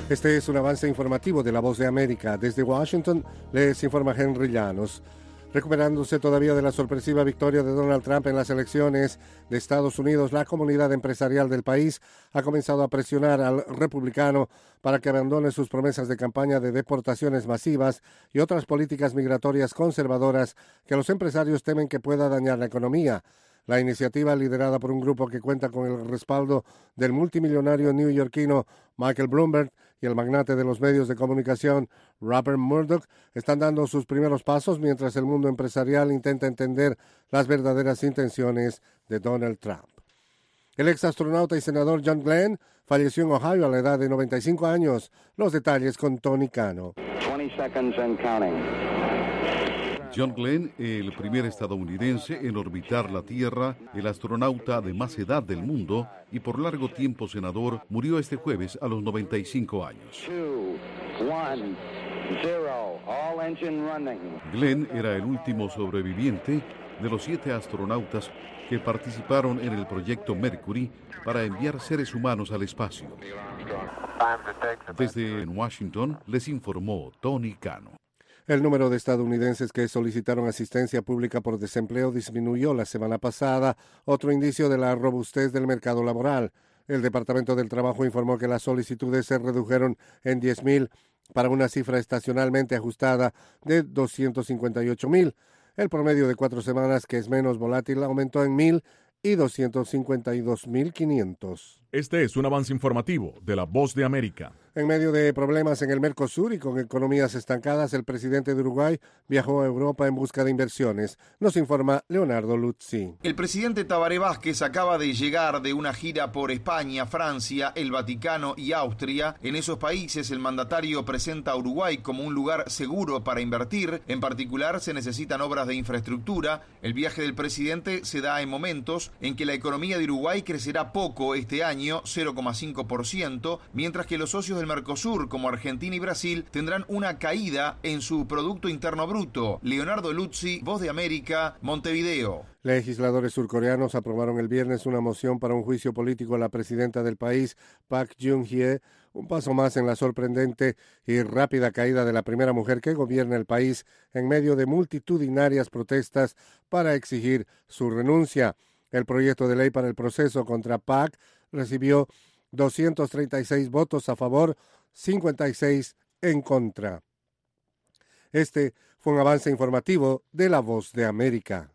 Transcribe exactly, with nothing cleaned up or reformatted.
Este es un avance informativo de La Voz de América. Desde Washington les informa Henry Llanos. Recuperándose todavía de la sorpresiva victoria de Donald Trump en las elecciones de Estados Unidos, la comunidad empresarial del país ha comenzado a presionar al republicano para que abandone sus promesas de campaña de deportaciones masivas y otras políticas migratorias conservadoras que los empresarios temen que pueda dañar la economía. La iniciativa, liderada por un grupo que cuenta con el respaldo del multimillonario neoyorquino Michael Bloomberg y el magnate de los medios de comunicación Rupert Murdoch, están dando sus primeros pasos mientras el mundo empresarial intenta entender las verdaderas intenciones de Donald Trump. El ex astronauta y senador John Glenn falleció en Ohio a la edad de noventa y cinco años. Los detalles con Tony Cano. John Glenn, el primer estadounidense en orbitar la Tierra, el astronauta de más edad del mundo y por largo tiempo senador, murió este jueves a los noventa y cinco años. Glenn era el último sobreviviente de los siete astronautas que participaron en el proyecto Mercury para enviar seres humanos al espacio. Desde Washington les informó Tony Cano. El número de estadounidenses que solicitaron asistencia pública por desempleo disminuyó la semana pasada, otro indicio de la robustez del mercado laboral. El Departamento del Trabajo informó que las solicitudes se redujeron en diez mil para una cifra estacionalmente ajustada de doscientos cincuenta y ocho mil. El promedio de cuatro semanas, que es menos volátil, aumentó en mil y doscientos cincuenta y dos mil quinientos. Este es un avance informativo de La Voz de América. En medio de problemas en el Mercosur y con economías estancadas, el presidente de Uruguay viajó a Europa en busca de inversiones. Nos informa Leonardo Luzzi. El presidente Tabaré Vázquez acaba de llegar de una gira por España, Francia, el Vaticano y Austria. En esos países el mandatario presenta a Uruguay como un lugar seguro para invertir. En particular se necesitan obras de infraestructura. El viaje del presidente se da en momentos en que la economía de Uruguay crecerá poco este año, cero coma cinco por ciento, mientras que los socios del Mercosur, como Argentina y Brasil, tendrán una caída en su Producto Interno Bruto. Leonardo Luzzi, Voz de América, Montevideo. Legisladores surcoreanos aprobaron el viernes una moción para un juicio político a la presidenta del país, Park Geun-hye, un paso más en la sorprendente y rápida caída de la primera mujer que gobierna el país en medio de multitudinarias protestas para exigir su renuncia. El proyecto de ley para el proceso contra Park recibió doscientos treinta y seis votos a favor, cincuenta y seis en contra. Este fue un avance informativo de La Voz de América.